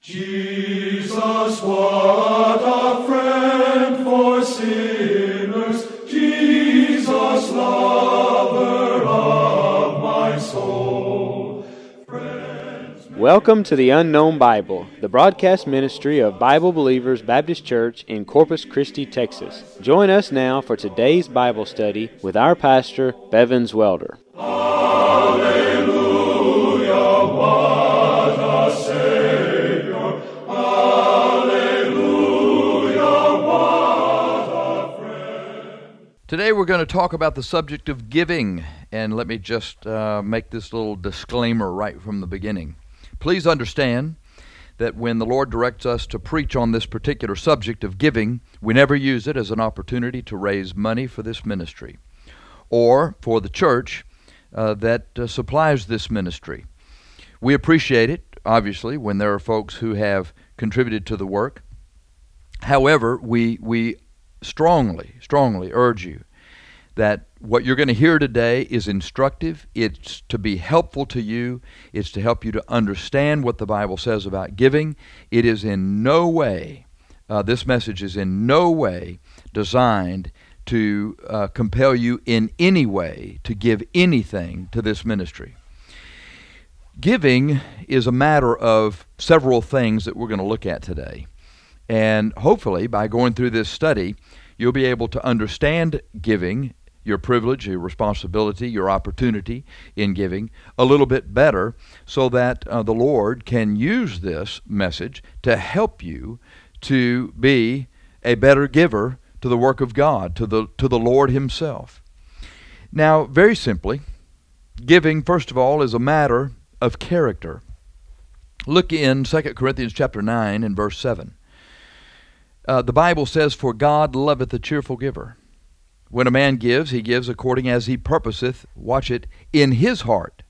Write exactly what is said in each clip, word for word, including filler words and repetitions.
Jesus, what a friend for sinners, Jesus, lover of my soul. Friends, Welcome to the Unknown Bible, the broadcast ministry of Bible Believers Baptist Church in Corpus Christi, Texas. Join us now for today's Bible study with our pastor, Bevins Welder. Hallelujah, what a Savior. Hallelujah, what a friend. Today we're going to talk about the subject of giving, and let me just uh, make this little disclaimer right from the beginning. Please understand that when the Lord directs us to preach on this particular subject of giving, we never use it as an opportunity to raise money for this ministry or for the church uh, that uh, supplies this ministry. We appreciate it, obviously, when there are folks who have contributed to the work. However, we we strongly, strongly urge you that what you're going to hear today is instructive. It's to be helpful to you. It's to help you to understand what the Bible says about giving. It is in no way, uh, this message is in no way designed to uh, compel you in any way to give anything to this ministry. Giving is a matter of several things that we're going to look at today. And hopefully, by going through this study, you'll be able to understand giving, your privilege, your responsibility, your opportunity in giving a little bit better, so that uh, the Lord can use this message to help you to be a better giver to the work of God, to the to the Lord Himself. Now, very simply, giving, first of all, is a matter of character. Look in Second Corinthians chapter nine and verse seven. Uh, the Bible says, "For God loveth a cheerful giver. When a man gives, he gives according as he purposeth," watch it, "in his heart.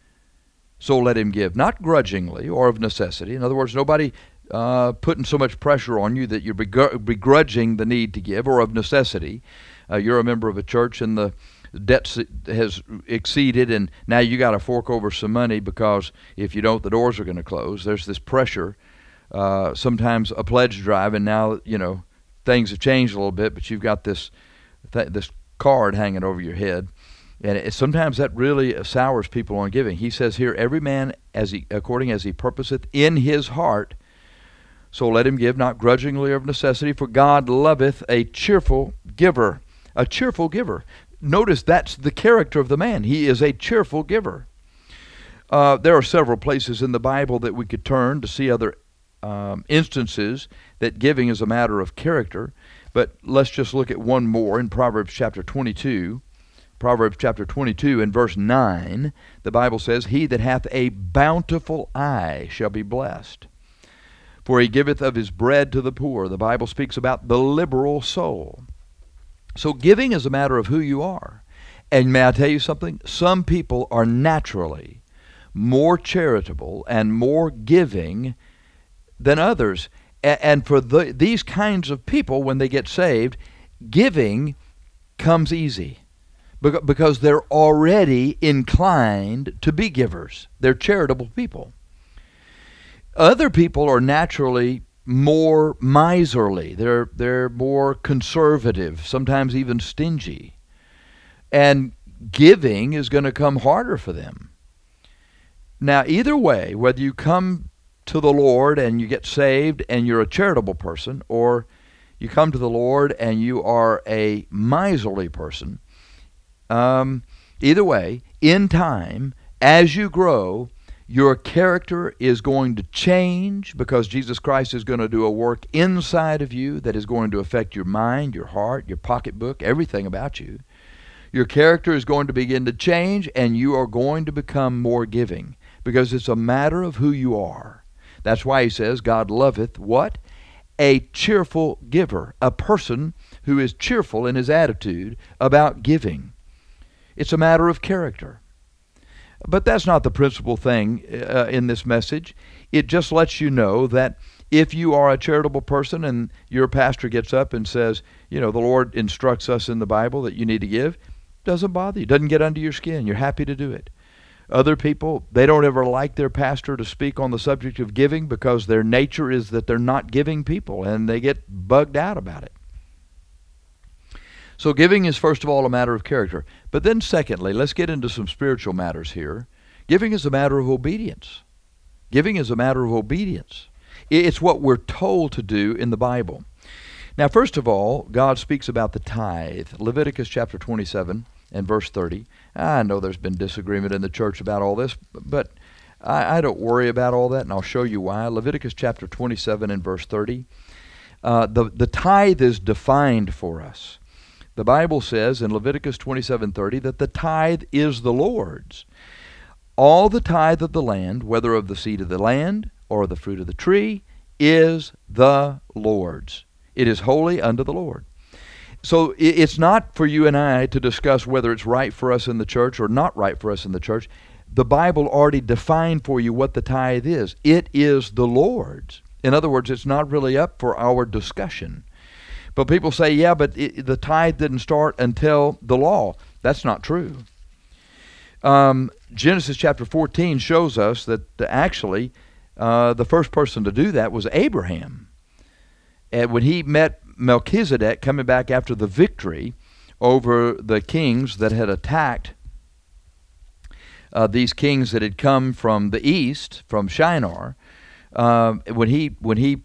So let him give, not grudgingly or of necessity." In other words, nobody uh, putting so much pressure on you that you're begr- begrudging the need to give, or of necessity. Uh, you're a member of a church and the debt has exceeded, and now you got to fork over some money because if you don't, the doors are going to close. There's this pressure. Uh, sometimes a pledge drive, and now, you know, things have changed a little bit, but you've got this th- this card hanging over your head, and it, sometimes that really sours people on giving. He says here, "Every man as he according as he purposeth in his heart, so let him give, not grudgingly or of necessity, for God loveth a cheerful giver." A cheerful giver. Notice that's the character of the man. He is a cheerful giver. Uh, there are several places in the Bible that we could turn to see other um, instances that giving is a matter of character. But let's just look at one more in Proverbs chapter twenty-two. Proverbs chapter twenty-two and verse nine, the Bible says, "He that hath a bountiful eye shall be blessed, for he giveth of his bread to the poor." The Bible speaks about the liberal soul. So giving is a matter of who you are. And may I tell you something? Some people are naturally more charitable and more giving than others. And for the, these kinds of people, when they get saved, giving comes easy because they're already inclined to be givers. They're charitable people. Other people are naturally more miserly. They're they're more conservative, sometimes even stingy. And giving is going to come harder for them. Now, either way, whether you come to the Lord and you get saved and you're a charitable person, or you come to the Lord and you are a miserly person, um, either way, in time, as you grow, your character is going to change because Jesus Christ is going to do a work inside of you that is going to affect your mind, your heart, your pocketbook, everything about you. Your character is going to begin to change, and you are going to become more giving because it's a matter of who you are. That's why he says, God loveth what? A cheerful giver, a person who is cheerful in his attitude about giving. It's a matter of character. But that's not the principal thing uh, in this message. It just lets you know that if you are a charitable person and your pastor gets up and says, you know, the Lord instructs us in the Bible that you need to give, doesn't bother you, doesn't get under your skin. You're happy to do it. Other people, they don't ever like their pastor to speak on the subject of giving because their nature is that they're not giving people, and they get bugged out about it. So giving is first of all a matter of character. But then secondly, let's get into some spiritual matters here. Giving is a matter of obedience. Giving is a matter of obedience. It's what we're told to do in the Bible. Now, first of all, God speaks about the tithe. Leviticus chapter twenty-seven and verse thirty. I know there's been disagreement in the church about all this, but I, I don't worry about all that, and I'll show you why. Leviticus chapter twenty-seven and verse thirty. Uh, the, the tithe is defined for us. The Bible says in Leviticus twenty-seven thirty that the tithe is the Lord's. All the tithe of the land, whether of the seed of the land or of the fruit of the tree, is the Lord's. It is holy unto the Lord. So it's not for you and I to discuss whether it's right for us in the church or not right for us in the church. The Bible already defined for you what the tithe is. It is the Lord's. In other words, it's not really up for our discussion. But people say, yeah, but it, the tithe didn't start until the law. That's not true. Um, Genesis chapter fourteen shows us that actually uh, the first person to do that was Abraham. And when he met Melchizedek coming back after the victory over the kings that had attacked uh, these kings that had come from the east, from Shinar, uh, when he when he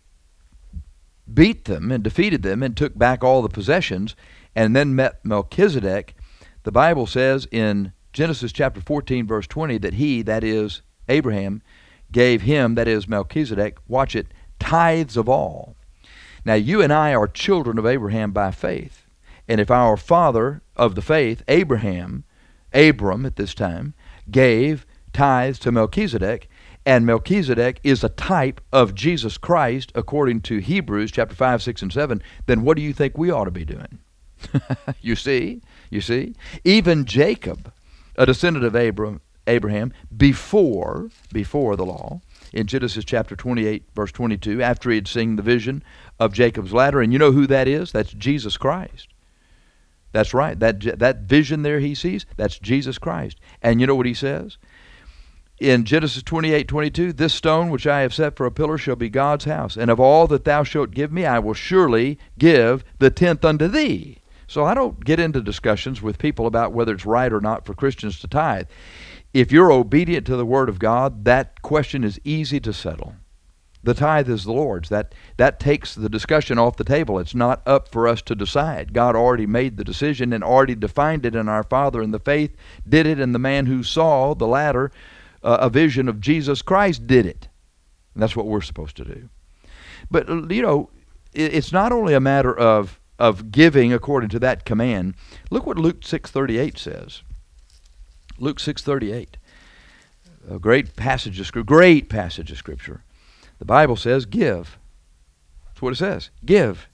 beat them and defeated them and took back all the possessions and then met Melchizedek, the Bible says in Genesis chapter fourteen verse twenty that he, that is Abraham, gave him, that is Melchizedek, watch it, tithes of all. Now you and I are children of Abraham by faith. And if our father of the faith, Abraham, Abram at this time, gave tithes to Melchizedek, and Melchizedek is a type of Jesus Christ according to Hebrews chapter five, six, and seven, then what do you think we ought to be doing? You see? You see? Even Jacob, a descendant of Abram, Abraham, before, before the law, in Genesis chapter twenty-eight, verse twenty-two, after he had seen the vision of Jacob's ladder, and you know who that is? That's Jesus Christ. That's right. That, that vision there he sees, that's Jesus Christ. And you know what he says? In Genesis twenty-eight, twenty-two, this stone which I have set for a pillar shall be God's house, and of all that thou shalt give me, I will surely give the tenth unto thee. So I don't get into discussions with people about whether it's right or not for Christians to tithe. If you're obedient to the Word of God, that question is easy to settle. The tithe is the Lord's. That, that takes the discussion off the table. It's not up for us to decide. God already made the decision and already defined it, and our Father in the faith did it, and the man who saw the ladder, uh, a vision of Jesus Christ, did it. And that's what we're supposed to do. But, you know, it, it's not only a matter of, of giving according to that command. Look what Luke six thirty-eight says. Luke six thirty-eight, a great passage of scripture, great passage of scripture. The Bible says, give. That's what it says. Give.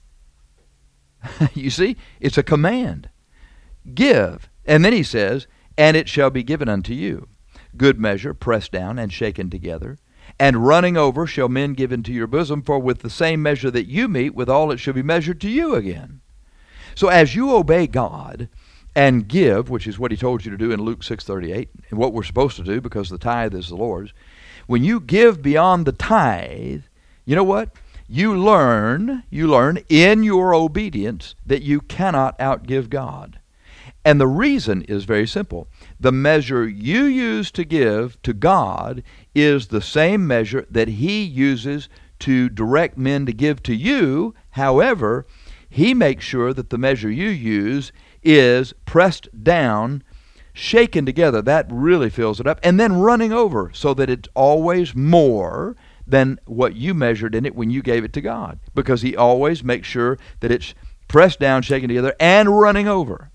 You see, it's a command. Give. And then he says, and it shall be given unto you. Good measure, pressed down and shaken together, and running over shall men give into your bosom, for with the same measure that you meet, withal it shall be measured to you again. So as you obey God and give, which is what he told you to do in Luke six thirty-eight, and what we're supposed to do because the tithe is the Lord's, when you give beyond the tithe, you know what? You learn, you learn in your obedience that you cannot outgive God. And the reason is very simple. The measure you use to give to God is the same measure that he uses to direct men to give to you. However, he makes sure that the measure you use is pressed down, shaken together. That really fills it up. And then running over so that it's always more than what you measured in it when you gave it to God. Because he always makes sure that it's pressed down, shaken together, and running over.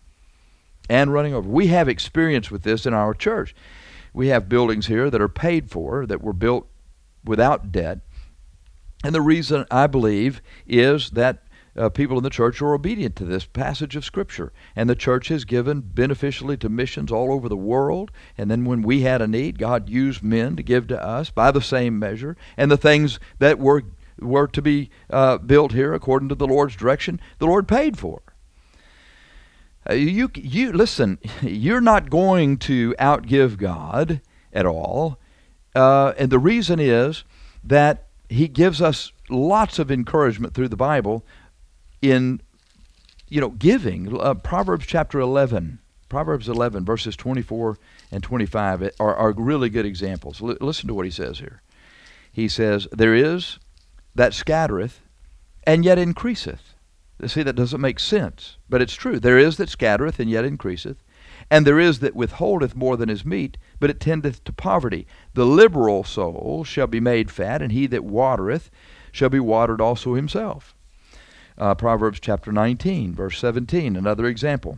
And running over. We have experience with this in our church. We have buildings here that are paid for, that were built without debt. And the reason, I believe, is that Uh, people in the church are obedient to this passage of Scripture. And the church has given beneficially to missions all over the world. And then when we had a need, God used men to give to us by the same measure. And the things that were were to be uh, built here according to the Lord's direction, the Lord paid for. Uh, you, you listen, you're not going to outgive God at all. Uh, and the reason is that he gives us lots of encouragement through the Bible in, you know, giving. Uh, Proverbs chapter eleven, Proverbs eleven, verses twenty-four and twenty-five are, are really good examples. L- listen to what he says here. He says, there is that scattereth and yet increaseth. See, that doesn't make sense, but it's true. There is that scattereth and yet increaseth, and there is that withholdeth more than is meet, but it tendeth to poverty. The liberal soul shall be made fat, and he that watereth shall be watered also himself. Uh, Proverbs chapter nineteen, verse seventeen, another example.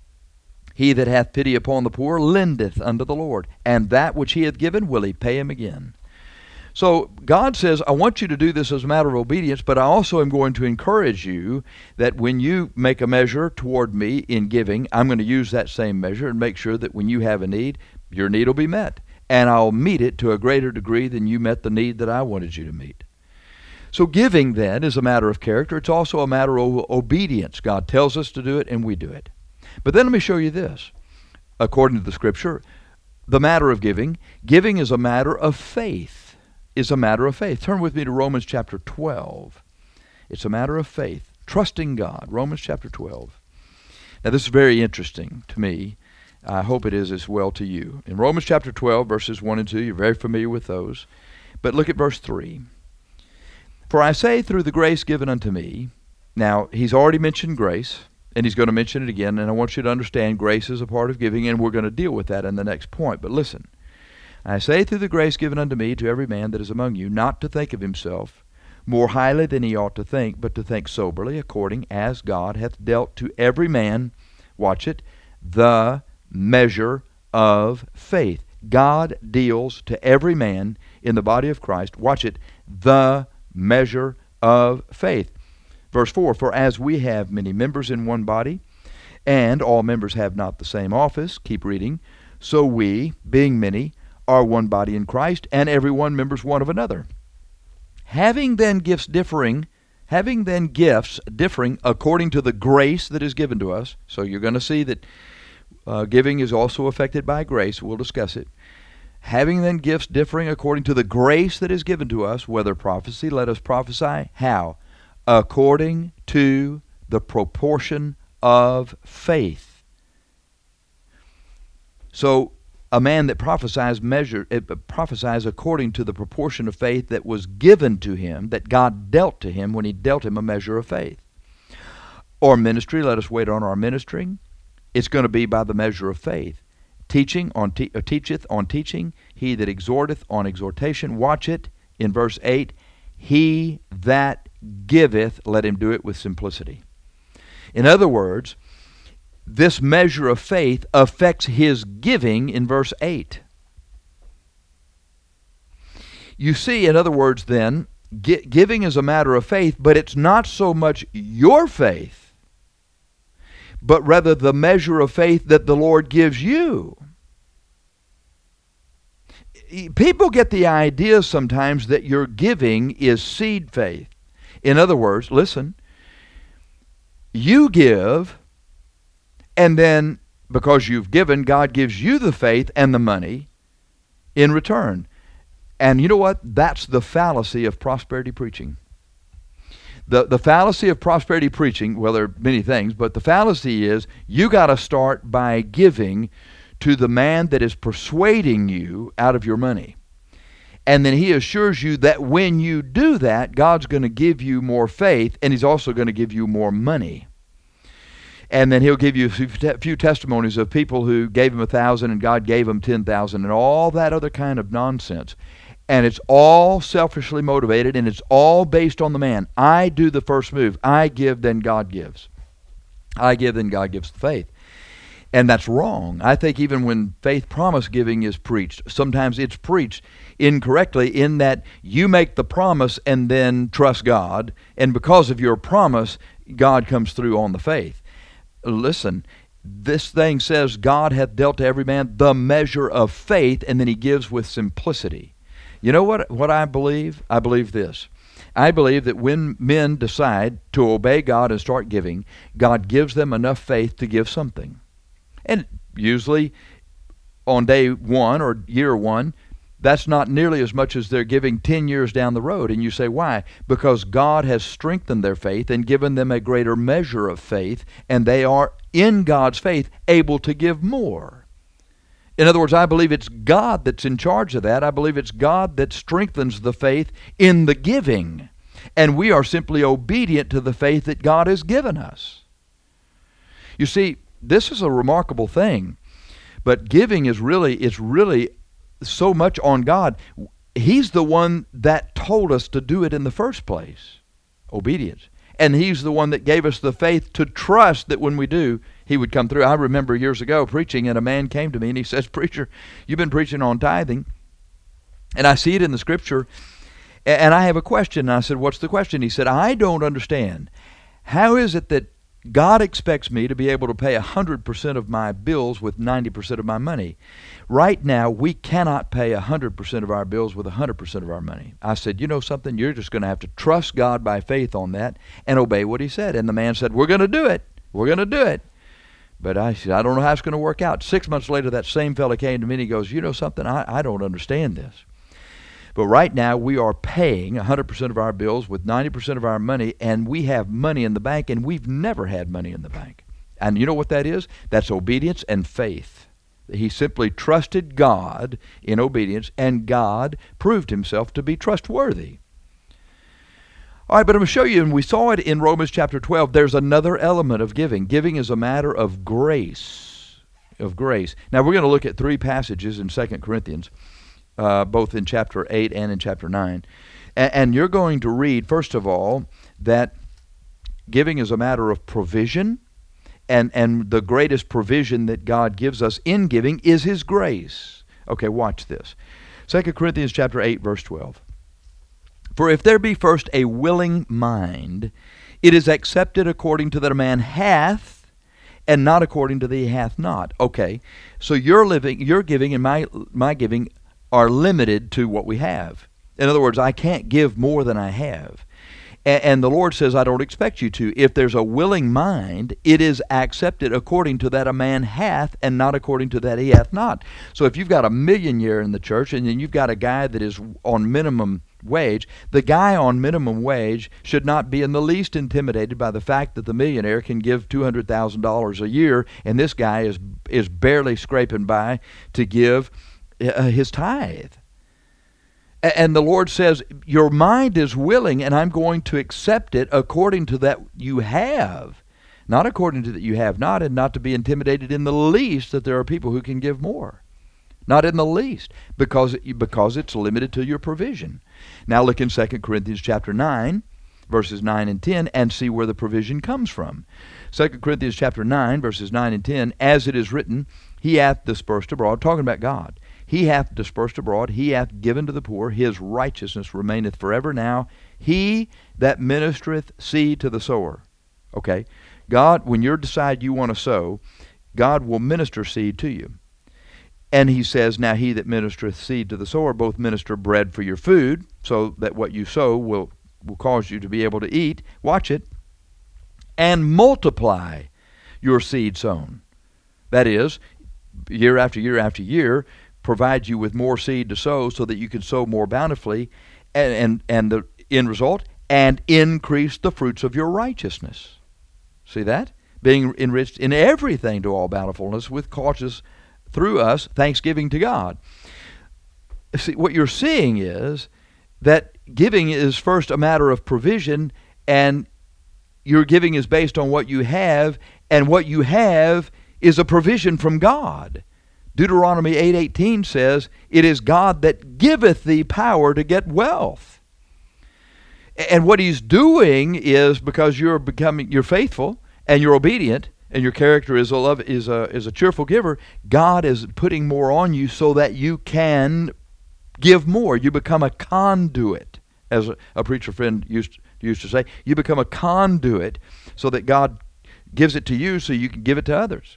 He that hath pity upon the poor lendeth unto the Lord, and that which he hath given will he pay him again. So God says, I want you to do this as a matter of obedience, but I also am going to encourage you that when you make a measure toward me in giving, I'm going to use that same measure and make sure that when you have a need, your need will be met. And I'll meet it to a greater degree than you met the need that I wanted you to meet. So giving then is a matter of character. It's also a matter of obedience. God tells us to do it and we do it. But then let me show you this. According to the Scripture, the matter of giving, giving is a matter of faith. is a matter of faith. Turn with me to Romans chapter twelve. It's a matter of faith, trusting God. Romans chapter twelve. Now this is very interesting to me. I hope it is as well to you. In Romans chapter twelve, verses one and two, you're very familiar with those. But look at verse three. For I say through the grace given unto me. Now, he's already mentioned grace, and he's going to mention it again, and I want you to understand grace is a part of giving, and we're going to deal with that in the next point. But listen. I say through the grace given unto me to every man that is among you, not to think of himself more highly than he ought to think, but to think soberly, according as God hath dealt to every man, watch it, the measure of faith. God deals to every man in the body of Christ, watch it, the measure of faith. Verse four, for as we have many members in one body, and all members have not the same office, keep reading, so we, being many, are one body in Christ, and every one members one of another. Having then gifts differing, having then gifts differing according to the grace that is given to us. So you're going to see that uh, giving is also affected by grace. We'll discuss it. Having then gifts differing according to the grace that is given to us, whether prophecy, let us prophesy. How? According to the proportion of faith. So a man that prophesies measure it prophesies according to the proportion of faith that was given to him, that God dealt to him when he dealt him a measure of faith. Or ministry, let us wait on our ministering. It's going to be by the measure of faith. Teaching on te- uh, teacheth on teaching, he that exhorteth on exhortation. Watch it in verse eight. He that giveth, let him do it with simplicity. In other words, this measure of faith affects his giving in verse eight. You see, in other words, then, gi- giving is a matter of faith, but it's not so much your faith, but rather the measure of faith that the Lord gives you. People get the idea sometimes that your giving is seed faith. In other words, listen, you give, and then, because you've given, God gives you the faith and the money in return. And you know what? That's the fallacy of prosperity preaching. The, the fallacy of prosperity preaching, well, there are many things, but the fallacy is you got to start by giving to the man that is persuading you out of your money. And then he assures you that when you do that, God's going to give you more faith, and he's also going to give you more money. And then he'll give you a few testimonies of people who gave him a thousand and God gave him ten thousand and all that other kind of nonsense. And it's all selfishly motivated, and it's all based on the man. I do the first move. I give, then God gives. I give, then God gives the faith. And that's wrong. I think even when faith promise giving is preached, sometimes it's preached incorrectly in that you make the promise and then trust God, and because of your promise, God comes through on the faith. Listen, this thing says God hath dealt to every man the measure of faith, and then he gives with simplicity. You know what, what I believe? I believe this. I believe that when men decide to obey God and start giving, God gives them enough faith to give something. And usually on day one or year one, that's not nearly as much as they're giving ten years down the road. And you say, why? Because God has strengthened their faith and given them a greater measure of faith, and they are, in God's faith, able to give more. In other words, I believe it's God that's in charge of that. I believe it's God that strengthens the faith in the giving. And we are simply obedient to the faith that God has given us. You see, this is a remarkable thing. But giving is really, it's really so much on God. He's the one that told us to do it in the first place. Obedience. And He's the one that gave us the faith to trust that when we do, He would come through. I remember years ago preaching, and a man came to me and he says, "Preacher, you've been preaching on tithing, and I see it in the Scripture, and I have a question." And I said, "What's the question?" He said, "I don't understand. How is it that God expects me to be able to pay one hundred percent of my bills with ninety percent of my money? Right now, we cannot pay one hundred percent of our bills with one hundred percent of our money." I said, "You know something? You're just going to have to trust God by faith on that and obey what He said." And the man said, "We're going to do it. We're going to do it." But I said, "I don't know how it's going to work out." Six months later, that same fellow came to me and he goes, "You know something? I, I don't understand this. But right now, we are paying one hundred percent of our bills with ninety percent of our money, and we have money in the bank, and we've never had money in the bank." And you know what that is? That's obedience and faith. He simply trusted God in obedience, and God proved Himself to be trustworthy. All right, but I'm going to show you, and we saw it in Romans chapter twelve, there's another element of giving. Giving is a matter of grace, of grace. Now, we're going to look at three passages in Second Corinthians. Uh, both in chapter eight and in chapter nine. A- and you're going to read, first of all, that giving is a matter of provision, and, and the greatest provision that God gives us in giving is His grace. Okay, watch this. Second Corinthians chapter eight, verse twelve. "For if there be first a willing mind, it is accepted according to that a man hath, and not according to that he hath not." Okay, so your living, your giving and my my giving are limited to what we have. In other words, I can't give more than I have. A- and the Lord says, I don't expect you to. If there's a willing mind, it is accepted according to that a man hath, and not according to that he hath not. So if you've got a millionaire in the church, and then you've got a guy that is on minimum wage, the guy on minimum wage should not be in the least intimidated by the fact that the millionaire can give two hundred thousand dollars a year, and this guy is is barely scraping by to give Uh, his tithe. A- and the Lord says, your mind is willing, and I'm going to accept it according to that you have, not according to that you have not, and not to be intimidated in the least that there are people who can give more. Not in the least, because it, because it's limited to your provision. Now look in Second Corinthians chapter nine, verses nine and ten, and see where the provision comes from. Second Corinthians chapter nine, verses nine and ten, "As it is written, He hath dispersed abroad," talking about God. "He hath dispersed abroad, He hath given to the poor, His righteousness remaineth forever. Now He that ministereth seed to the sower." Okay, God, when you decide you want to sow, God will minister seed to you. And He says, "Now He that ministereth seed to the sower both minister bread for your food," so that what you sow will, will cause you to be able to eat. Watch it. "And multiply your seed sown." That is, year after year after year, provide you with more seed to sow so that you can sow more bountifully, and, and, and the end result, "and increase the fruits of your righteousness." See that? "Being enriched in everything to all bountifulness, with causes through us thanksgiving to God." See, what you're seeing is that giving is first a matter of provision, and your giving is based on what you have, and what you have is a provision from God. Deuteronomy eight eighteen says, "It is God that giveth thee power to get wealth." And what He's doing is, because you're becoming, you're faithful and you're obedient, and your character is a love is a is a cheerful giver, God is putting more on you so that you can give more. You become a conduit, as a, a preacher friend used used to say. You become a conduit so that God gives it to you so you can give it to others.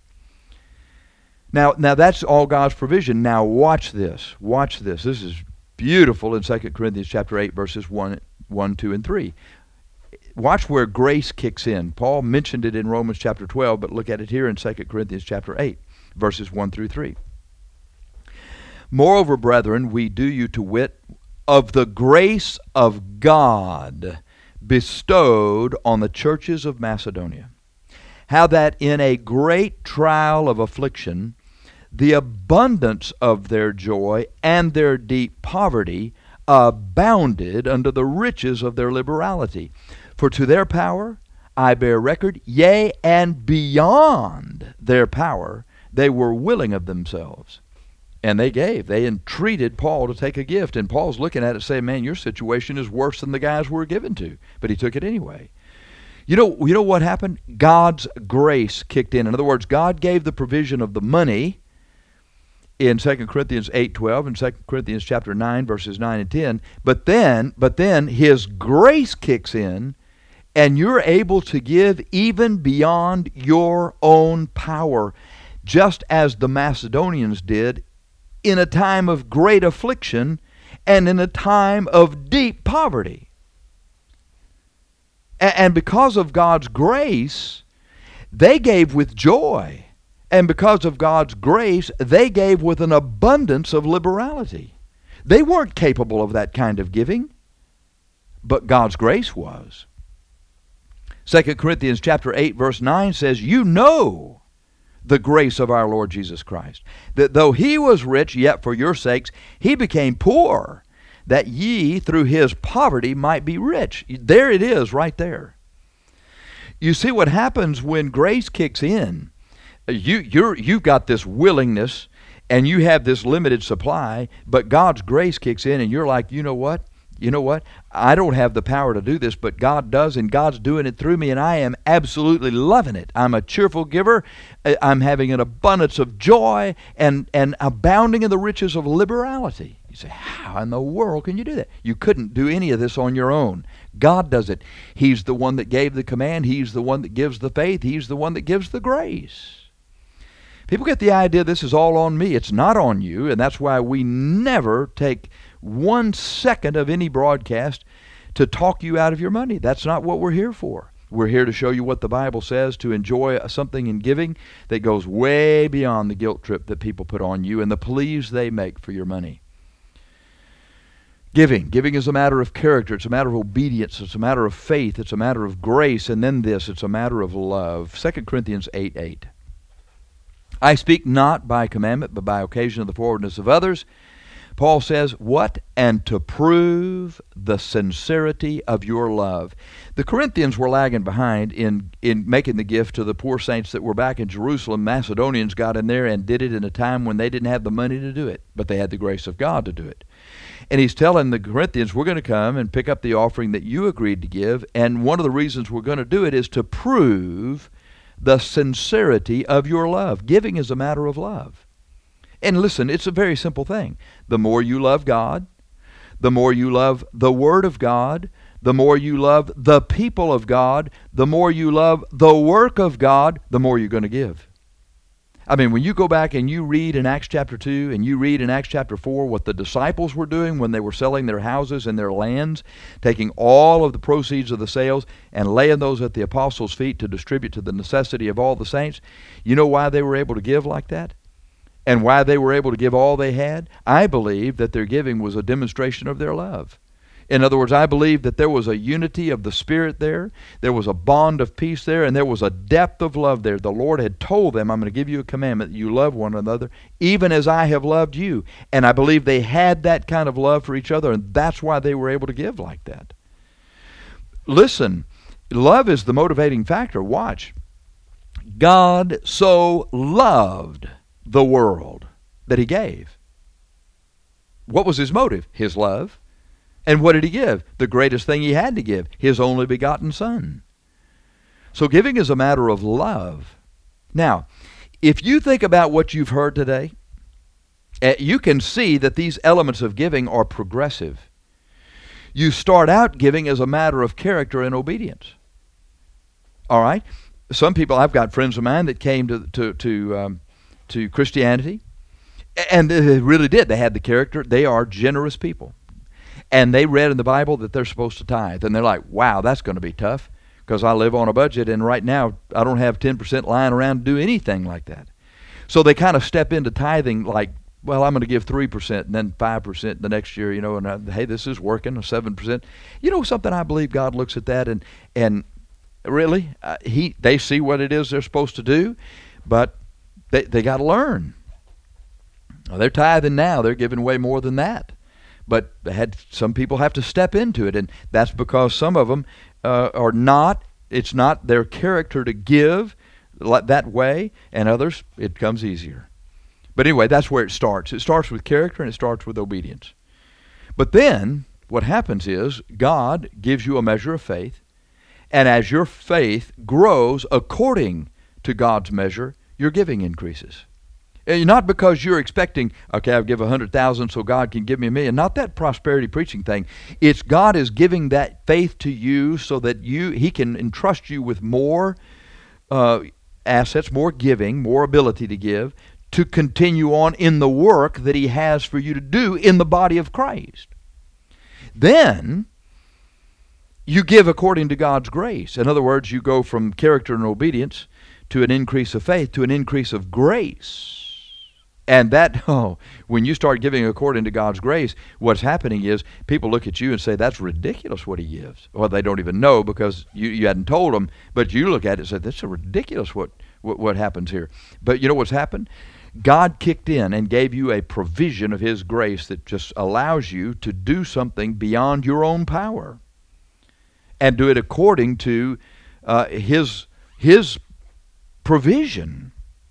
Now, now that's all God's provision. Now watch this. Watch this. This is beautiful in Second Corinthians chapter eight, verses one one, two, and three. Watch where grace kicks in. Paul mentioned it in Romans chapter twelve, but look at it here in Second Corinthians chapter eight, verses one through three. Moreover, brethren, we do you to wit of the grace of God bestowed on the churches of Macedonia, how that in a great trial of affliction, the abundance of their joy and their deep poverty abounded under the riches of their liberality. For to their power I bear record, yea, and beyond their power they were willing of themselves. And they gave. They entreated Paul to take a gift. And Paul's looking at it saying, man, your situation is worse than the guys we're given to. But he took it anyway. You know, you know what happened? God's grace kicked in. In other words, God gave the provision of the money in Second Corinthians eight twelve and Second Corinthians chapter nine, verses nine and ten. But then, but then his grace kicks in, and you're able to give even beyond your own power, just as the Macedonians did in a time of great affliction and in a time of deep poverty. And because of God's grace, they gave with joy. And because of God's grace, they gave with an abundance of liberality. They weren't capable of that kind of giving, but God's grace was. Second Corinthians chapter eight, verse nine says, you know the grace of our Lord Jesus Christ, that though he was rich, yet for your sakes he became poor, that ye through his poverty might be rich. There it is, right there. You see what happens when grace kicks in. You, you're, you've got this willingness, and you have this limited supply, but God's grace kicks in, and you're like, you know what? You know what? I don't have the power to do this, but God does, and God's doing it through me, and I am absolutely loving it. I'm a cheerful giver. I'm having an abundance of joy and, and abounding in the riches of liberality. You say, how in the world can you do that? You couldn't do any of this on your own. God does it. He's the one that gave the command. He's the one that gives the faith. He's the one that gives the grace. People get the idea this is all on me. It's not on you, and that's why we never take one second of any broadcast to talk you out of your money. That's not what we're here for. We're here to show you what the Bible says, to enjoy something in giving that goes way beyond the guilt trip that people put on you and the pleas they make for your money. Giving. Giving is a matter of character. It's a matter of obedience. It's a matter of faith. It's a matter of grace. And then this, it's a matter of love. Second Corinthians eight eight. I speak not by commandment, but by occasion of the forwardness of others. Paul says, what? And to prove the sincerity of your love. The Corinthians were lagging behind in, in making the gift to the poor saints that were back in Jerusalem. Macedonians got in there and did it in a time when they didn't have the money to do it, but they had the grace of God to do it. And he's telling the Corinthians, we're going to come and pick up the offering that you agreed to give, and one of the reasons we're going to do it is to prove the sincerity of your love. Giving is a matter of love. And listen, it's a very simple thing. The more you love God, the more you love the Word of God, the more you love the people of God, the more you love the work of God, the more you're going to give. I mean, when you go back and you read in Acts chapter two and you read in Acts chapter four what the disciples were doing when they were selling their houses and their lands, taking all of the proceeds of the sales and laying those at the apostles' feet to distribute to the necessity of all the saints, you know why they were able to give like that? And why they were able to give all they had? I believe that their giving was a demonstration of their love. In other words, I believe that there was a unity of the Spirit there, there was a bond of peace there, and there was a depth of love there. The Lord had told them, I'm going to give you a commandment that you love one another, even as I have loved you. And I believe they had that kind of love for each other, and that's why they were able to give like that. Listen, love is the motivating factor. Watch. God so loved the world that he gave. What was his motive? His love. And what did he give? The greatest thing he had to give, his only begotten Son. So giving is a matter of love. Now, if you think about what you've heard today, you can see that these elements of giving are progressive. You start out giving as a matter of character and obedience. All right? Some people, I've got friends of mine that came to, to, to, um, to Christianity, and they really did. They had the character. They are generous people. and they read in the Bible that they're supposed to tithe. And they're like, wow, that's going to be tough because I live on a budget, and right now I don't have ten percent lying around to do anything like that. So they kind of step into tithing like, well, I'm going to give three percent and then five percent the next year, you know, and I, hey, this is working, seven percent. You know something, I believe God looks at that and, and really, uh, he they see what it is they're supposed to do, but they, they got to learn. Well, they're tithing now. They're giving away more than that. But they had some people have to step into it, and that's because some of them uh, are not, it's not their character to give that way, and others, it comes easier. But anyway, that's where it starts. It starts with character, and it starts with obedience. But then what happens is God gives you a measure of faith, and as your faith grows according to God's measure, your giving increases. And not because you're expecting, okay, I'll give a hundred thousand so God can give me a million. Not that prosperity preaching thing. It's God is giving that faith to you so that you He can entrust you with more uh, assets, more giving, more ability to give, to continue on in the work that He has for you to do in the body of Christ. Then you give according to God's grace. In other words, you go from character and obedience to an increase of faith to an increase of grace. And that, oh, when you start giving according to God's grace, what's happening is people look at you and say, that's ridiculous what he gives. Well, they don't even know because you, you hadn't told them, but you look at it and say, that's so ridiculous what, what, what happens here. But you know what's happened? God kicked in and gave you a provision of His grace that just allows you to do something beyond your own power and do it according to uh, His His provision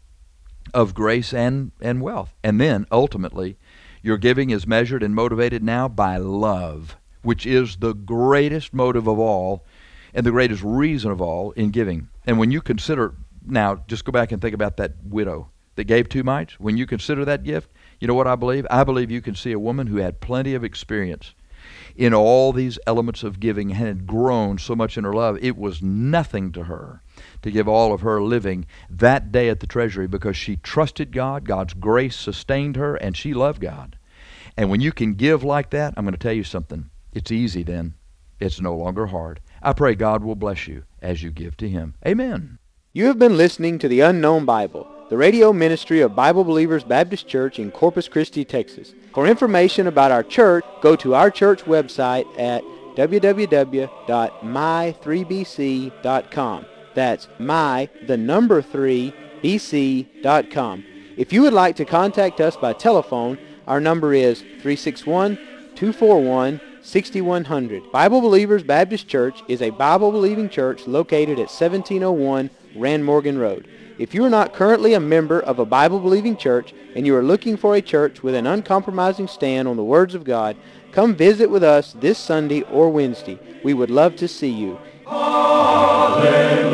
of grace and, and wealth. And then, ultimately, your giving is measured and motivated now by love, which is the greatest motive of all and the greatest reason of all in giving. And when you consider, now, just go back and think about that widow that gave two mites. When you consider that gift, you know what I believe? I believe you can see a woman who had plenty of experience in all these elements of giving and had grown so much in her love. It was nothing to her to give all of her living that day at the treasury because she trusted God, God's grace sustained her, and she loved God. And when you can give like that, I'm going to tell you something. It's easy then. It's no longer hard. I pray God will bless you as you give to Him. Amen. You have been listening to The Unknown Bible, the radio ministry of Bible Believers Baptist Church in Corpus Christi, Texas. For information about our church, go to our church website at w w w dot my three b c dot com. That's my, the number three, b c dot com. If you would like to contact us by telephone, our number is three six one, two four one, six one zero zero. Bible Believers Baptist Church is a Bible-believing church located at seventeen oh one Rand Morgan Road. If you are not currently a member of a Bible-believing church and you are looking for a church with an uncompromising stand on the words of God, come visit with us this Sunday or Wednesday. We would love to see you. Hallelujah.